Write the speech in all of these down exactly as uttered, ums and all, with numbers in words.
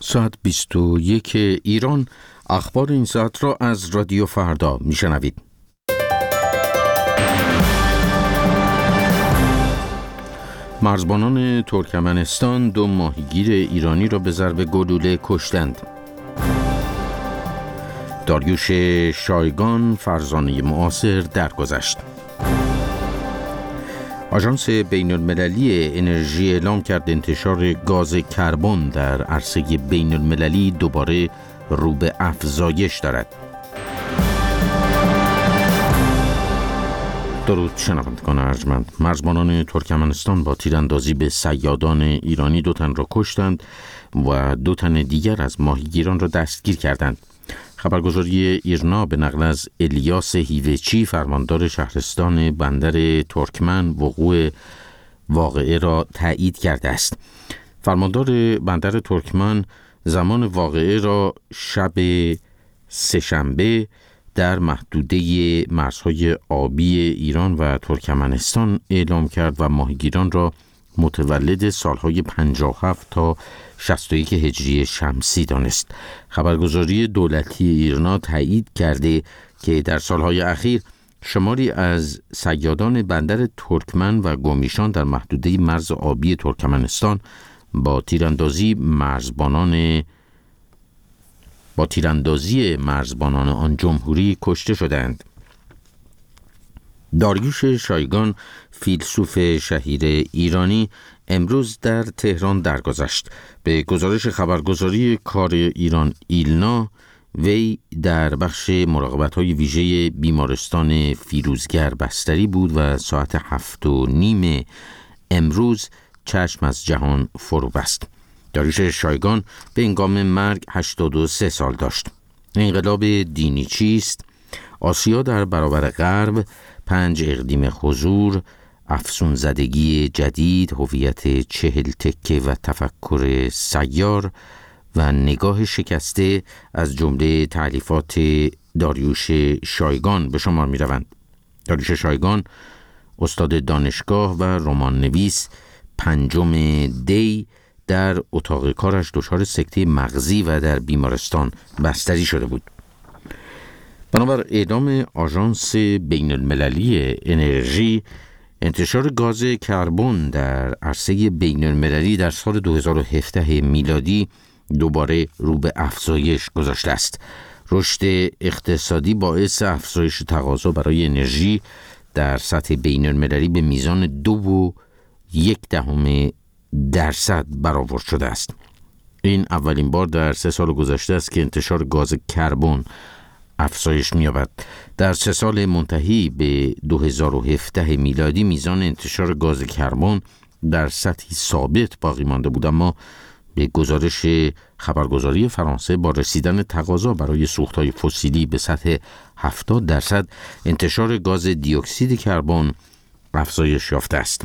ساعت بیست و یک ایران. اخبار این ساعت را از رادیو فردا میشنوید. مرزبانان ترکمنستان دو ماهیگیر ایرانی را به ضرب گلوله کشتند. داریوش شایگان فرزانه معاصر درگذشت. آژانس بین‌المللی انرژی اعلام کرد انتشار گاز کربن در عرصه بین‌المللی دوباره رو به افزایش دارد. درود شنوندگان ارجمند. مرزبانان ترکمنستان با تیراندازی به صیادان ایرانی دو تن را کشتند و دو تن دیگر از ماهیگیران را دستگیر کردند. خبرگزاری ایرنا به نقل از الیاس هیوچی فرماندار شهرستان بندر ترکمن وقوع واقعه را تایید کرده است. فرماندار بندر ترکمن زمان واقعه را شب سه‌شنبه در محدوده مرزهای آبی ایران و ترکمنستان اعلام کرد و ماهیگیران را متولد سالهای پنجاه و هفت تا شصت و یک هجری شمسی دانست. خبرگزاری دولتی ایرنا تایید کرده که در سالهای اخیر شماری از صیادان بندر ترکمن و گومیشان در محدوده مرز آبی ترکمنستان با تیراندازی مرزبانان با تیراندازی مرزبانان آن جمهوری کشته شدند. داریوش شایگان فیلسوف شهیر ایرانی امروز در تهران درگذشت. به گزارش خبرگزاری کار ایران ایلنا، وی در بخش مراقبت‌های ویژه بیمارستان فیروزگر بستری بود و ساعت هفت و نیم امروز چشم از جهان فرو بست. داریوش شایگان به هنگام مرگ هشتاد و سه سال داشت. انقلاب دینی چیست؟ آسیا در برابر غرب، پنج اقلیم حضور، افسون زدگی جدید، هویت چهل تکه و تفکر سیار و نگاه شکسته از جمله تألیفات داریوش شایگان به شمار می روند. داریوش شایگان استاد دانشگاه و رمان نویس پنجم دی در اتاق کارش دچار سکته مغزی و در بیمارستان بستری شده بود. بنابر اعلام آژانس بین‌المللی انرژی، انتشار گاز کربن در عرصه بین‌المللی در سال دو هزار و هفده میلادی دوباره رو به افزایش گذاشته است. رشد اقتصادی باعث افزایش تقاضا برای انرژی در سطح بین‌المللی به میزان دو و یک دهم درصد برآورد شده است. این اولین بار در سه سال گذشته است که انتشار گاز کربن افزایش می‌یابد. در سه سال منتهی به دو هزار و هفده میلادی میزان انتشار گاز کربن در سطحی ثابت باقی مانده بود، اما به گزارش خبرگزاری فرانسه با رسیدن تقاضا برای سوخت‌های فسیلی به سطح هفتاد درصد انتشار گاز دی اکسید کربن افزایش یافته است.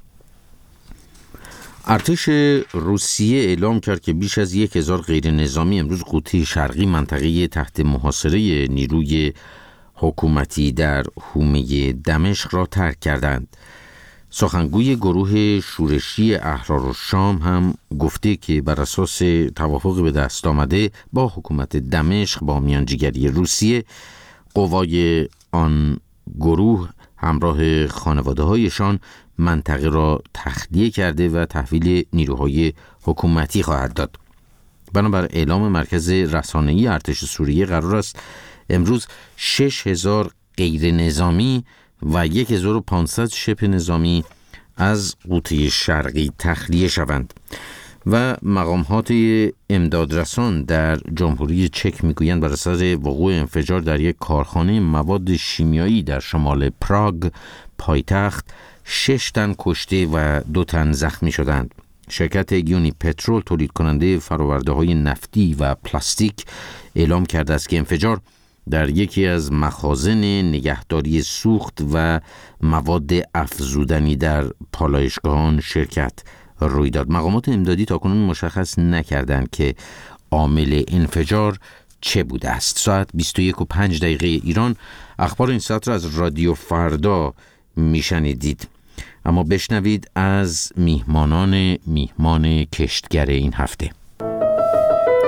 ارتش روسیه اعلام کرد که بیش از یک هزار غیر نظامی امروز قوطی شرقی منطقه تحت محاصره نیروی حکومتی در حومه دمشق را ترک کردند. سخنگوی گروه شورشی احرارالشام هم گفته که بر اساس توافق به دست آمده با حکومت دمشق با میانجیگری روسیه، قوای آن گروه همراه خانواده‌هایشان منطقه را تخلیه کرده و تحویل نیروهای حکومتی خواهد داد. بنابر اعلام مرکز رسانه‌ای ارتش سوریه قرار است امروز شش هزار غیر نظامی و یک هزار و پانصد شبه نظامی از قوطی شرقی تخلیه شوند. و مقامات امدادرسان در جمهوری چک میگویند بر اثر وقوع انفجار در یک کارخانه مواد شیمیایی در شمال پراگ پایتخت شش تن کشته و دو تن زخمی شدند. شرکت یونی پترول تولید کننده فرآورده های نفتی و پلاستیک اعلام کرده است که انفجار در یکی از مخازن نگهداری سوخت و مواد افزودنی در پالایشگاهان شرکت روی داد. مقامات امدادی تاکنون مشخص نکردند که عامل انفجار چه بوده است. ساعت بیست و یک و پنج دقیقه ایران. اخبار این ساعت را از رادیو فردا میشنیدید. اما بشنوید از میهمانان میهمان کشتگر این هفته.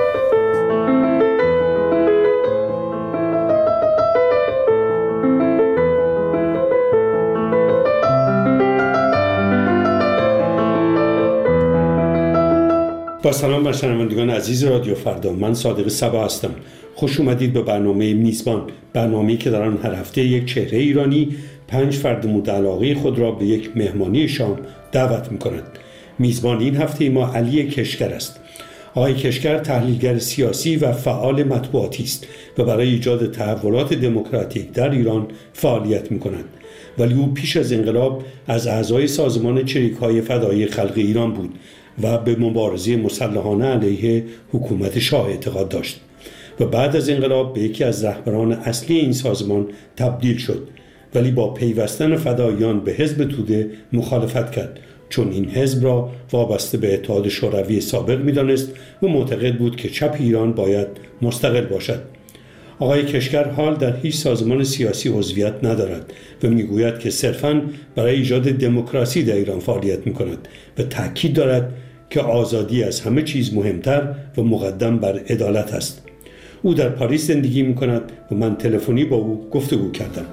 با سلام بر شنوندگان عزیز رادیو فردا، من صادق صبا هستم. خوش اومدید به برنامه میزبان، برنامه‌ای که در آن هر هفته یک چهره ایرانی پنج فرد مورد علاقه خود را به یک مهمانی شام دعوت می‌کند. میزبان این هفته ما علی کشگر است. آقای کشگر تحلیلگر سیاسی و فعال مطبوعاتی است و برای ایجاد تحولات دموکراتیک در ایران فعالیت می‌کند. ولی او پیش از انقلاب از اعضای سازمان چریک‌های فدایی خلق ایران بود و به مبارزه مسلحانه علیه حکومت شاه اعتقاد داشت و بعد از انقلاب به یکی از رهبران اصلی این سازمان تبدیل شد، ولی با پیوستن فداییان به حزب توده مخالفت کرد، چون این حزب را وابسته به اتحاد شوروی سابق می‌دانست و معتقد بود که چپ ایران باید مستقل باشد. آقای کشگر حال در هیچ سازمان سیاسی عضویت ندارد و میگوید که صرفاً برای ایجاد دموکراسی در ایران فعالیت می‌کند و تأکید دارد که آزادی از همه چیز مهمتر و مقدم بر عدالت است. او در پاریس زندگی می‌کند و من تلفنی با او گفتگو کردم.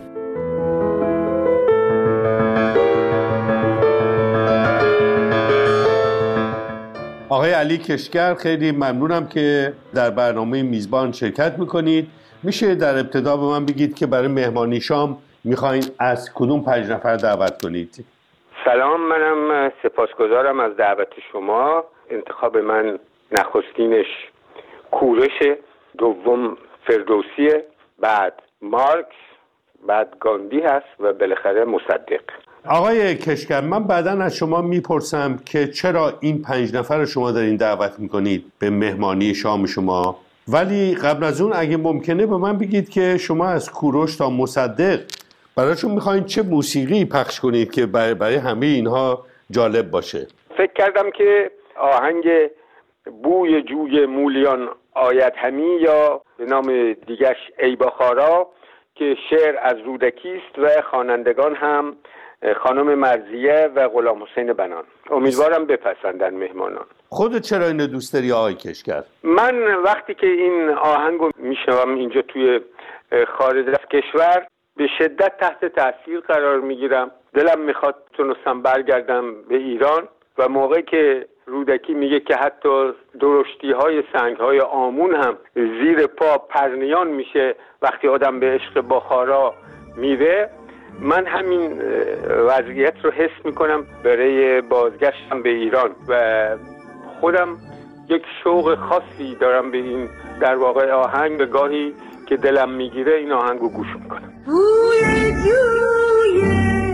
آقای علی کشگر، خیلی ممنونم که در برنامه میزبان شرکت می‌کنید. میشه در ابتدا به من بگید که برای مهمانی شام می‌خواین از کدوم پنج نفر دعوت کنید؟ سلام، منم سپاسگزارم از دعوت شما. انتخاب من نخستینش کوروش، دوم فردوسیه، بعد مارکس، بعد گاندی هست و بالاخره مصدق. آقای کشگر، من بعداً از شما میپرسم که چرا این پنج نفر شما در این دعوت میکنید به مهمانی شام شما، ولی قبل از اون اگه ممکنه به من بگید که شما از کوروش تا مصدق برایشون میخواین چه موسیقی پخش کنید که برای, برای همه اینها جالب باشه؟ فکر کردم که آهنگ بوی جوی مولیان آید همی، یا به نام دیگش ای بخارا، که شعر از رودکی است و خوانندگان هم خانم مرضیه و غلام حسین بنان. امیدوارم بپسندن مهمانان. خودت چرا اینو دوست داری آقای کشگر؟ من وقتی که این آهنگو میشنوم اینجا توی خارج از کشور به شدت تحت تاثیر قرار میگیرم. دلم میخواد تونستم برگردم به ایران و موقعی که رودکی میگه که حتی درشتی های سنگ های آمون هم زیر پا پرنیان میشه وقتی آدم به عشق بخارا میره، من همین وضعیت رو حس میکنم برای بازگشتم به ایران و خودم یک شوق خاصی دارم به این در واقع آهنگ. به گاهی که دلم میگیره این آهنگ رو گوش میکنم. بوی جوی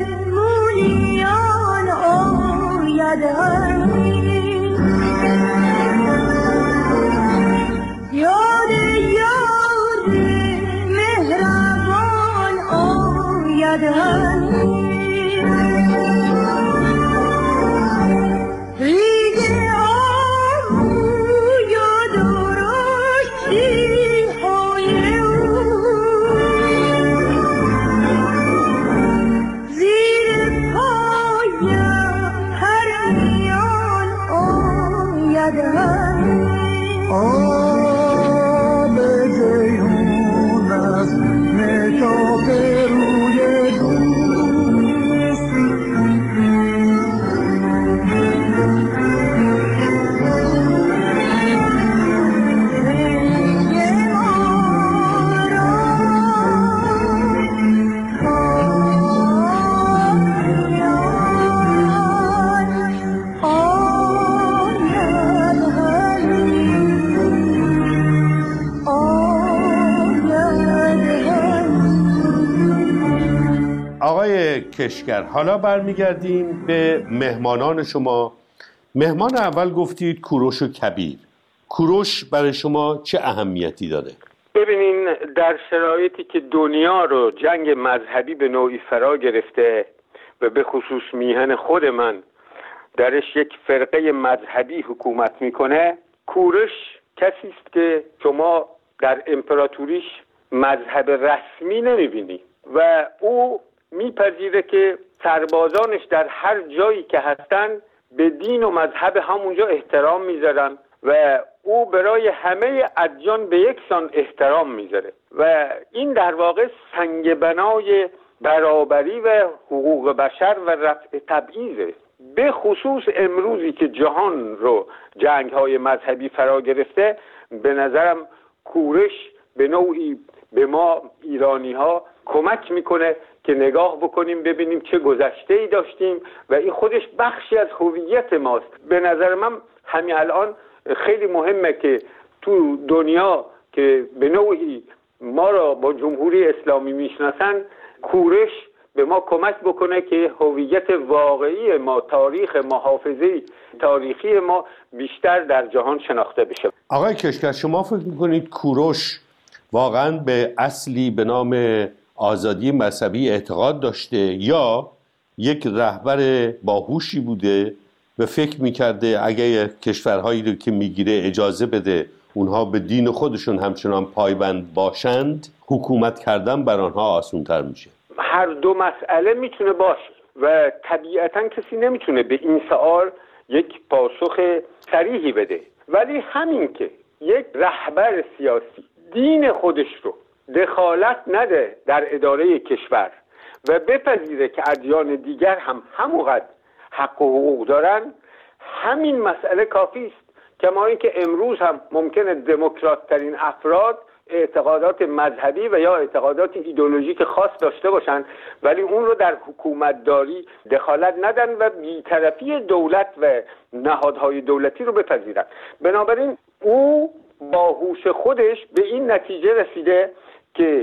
مولیان آید همی، یاد یار مهربان آید همی، ریگ آهو یا درشتی های او، زیر پایم پرنیان آید همی، آب جیهون از مهتاب روی دوست، ریگ ما را پایان آید همی، آقای کشگر، حالا برمیگردیم به مهمانان شما. مهمان اول گفتید کوروش و کبیر. کوروش برای شما چه اهمیتی داره؟ ببینین، در شرایطی که دنیا رو جنگ مذهبی به نوعی فرا گرفته و به خصوص میهن خود من درش یک فرقه مذهبی حکومت میکنه، کوروش کسی است که شما در امپراتوریش مذهب رسمی نمیبینی و او میپذیره که سربازانش در هر جایی که هستن به دین و مذهب همونجا احترام میذارن و او برای همه ادیان به یکسان احترام میذاره و این در واقع سنگ بنای برابری و حقوق بشر و رفع تبعیضه. به خصوص امروزی که جهان رو جنگ‌های مذهبی فرا گرفته، به نظرم کوروش به نوعی به ما ایرانی‌ها کمک میکنه که نگاه بکنیم ببینیم چه گذشته‌ای داشتیم و این خودش بخشی از هویت ماست. به نظر من همین الان خیلی مهمه که تو دنیا که به نوعی ما را با جمهوری اسلامی میشناسن، کوروش به ما کمک بکنه که هویت واقعی ما، تاریخ ما، حافظه تاریخی ما بیشتر در جهان شناخته بشه. آقای کشکر، شما فکر میکنید کوروش واقعا به اصلی به نام آزادی مذهبی اعتقاد داشته یا یک رهبر باهوشی بوده و فکر میکرده اگر کشورهایی رو که میگیره اجازه بده اونها به دین خودشون همچنان پایبند باشند، حکومت کردن بر آنها آسان‌تر میشه؟ هر دو مسئله میتونه باشه و طبیعتا کسی نمیتونه به این سوال یک پاسخ صریحی بده، ولی همین که یک رهبر سیاسی دین خودش رو دخالت نده در اداره کشور و بپذیره که ادیان دیگر هم همونقدر حق و حقوق دارن، همین مسئله کافی است. کما اینکه امروز هم ممکنه دموکرات ترین افراد اعتقادات مذهبی و یا اعتقادات ایدئولوژیک خاص داشته باشن ولی اون رو در حکومتداری دخالت ندن و بی‌طرفی دولت و نهادهای دولتی رو بپذیرن. بنابراین او با هوش خودش به این نتیجه رسیده که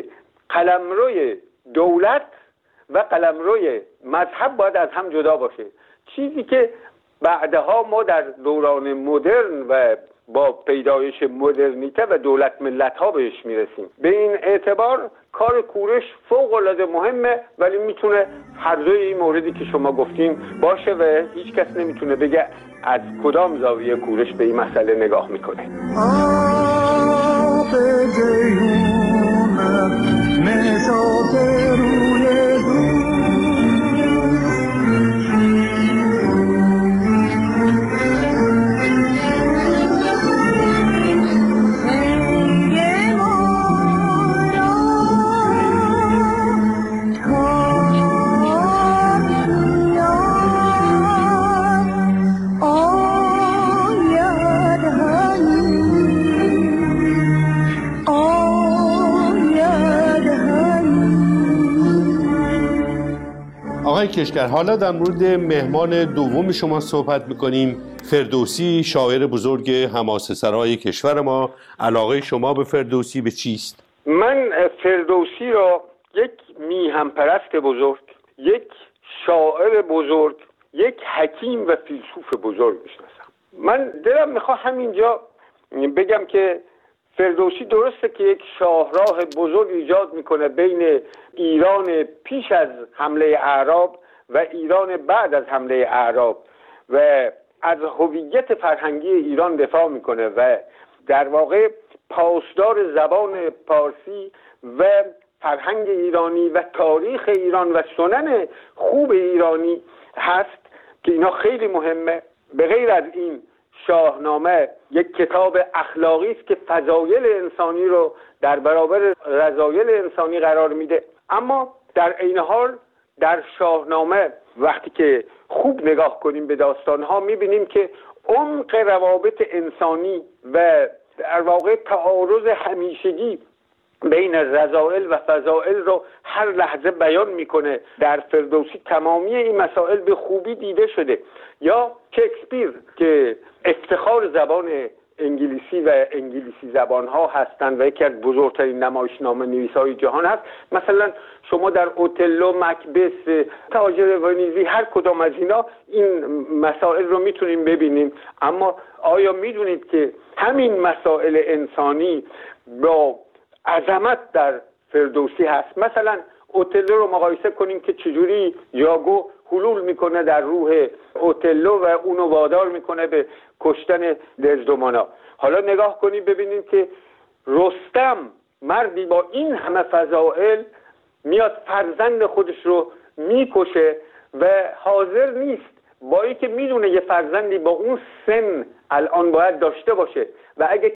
قلمروی دولت و قلمروی مذهب باید از هم جدا باشه، چیزی که بعدها ما در دوران مدرن و با پیدایش مدرنیته و دولت ملت ها بهش میرسیم. به این اعتبار کار کوروش فوق العاده مهمه، ولی میتونه هر دوی این موردی که شما گفتین باشه و هیچ کس نمیتونه بگه از کدام زاویه کوروش به این مسئله نگاه میکنه. آب جیهونم نشاط روی آقای کشکر، حالا در مورد مهمان دوم شما صحبت میکنیم. فردوسی، شاعر بزرگ حماسه‌سرای کشور ما. علاقه شما به فردوسی به چیست؟ من فردوسی را یک میهم پرست بزرگ، یک شاعر بزرگ، یک حکیم و فیلسوف بزرگ میشناسم. من دلم میخواد همینجا بگم که فردوسی درسته که یک شاهراه بزرگ ایجاد میکنه بین ایران پیش از حمله اعراب و ایران بعد از حمله اعراب و از هویت فرهنگی ایران دفاع میکنه و در واقع پاسدار زبان پارسی و فرهنگ ایرانی و تاریخ ایران و سنن خوب ایرانی هست که اینا خیلی مهمه. به غیر از این شاهنامه یک کتاب اخلاقی است که فضایل انسانی رو در برابر رذایل انسانی قرار میده، اما در عین حال در شاهنامه وقتی که خوب نگاه کنیم به داستانها میبینیم که عمق روابط انسانی و در واقع تعارض همیشگی بین رذائل و فضائل رو هر لحظه بیان میکنه. در فردوسی تمامی این مسائل به خوبی دیده شده. یا شکسپیر که افتخار زبان انگلیسی و انگلیسی زبان ها هستند و یکی از بزرگترین نمایشنامه نویسای جهان هست. مثلا شما در اوتلو، مکبث، تاجر ونیزی، هر کدام از اینا این مسائل رو میتونیم ببینیم. اما آیا میدونید که همین مسائل انسانی با عظمت در فردوسی هست؟ مثلا اوتلو رو مقایسه کنیم که چجوری یاگو حلول میکنه در روح اوتلو و اونو وادار میکنه به کشتن دزدمانا. حالا نگاه کنیم ببینیم که رستم، مردی با این همه فضائل، میاد فرزند خودش رو میکشه و حاضر نیست، با اینکه میدونه یه فرزندی با اون سن الان باید داشته باشه و اگه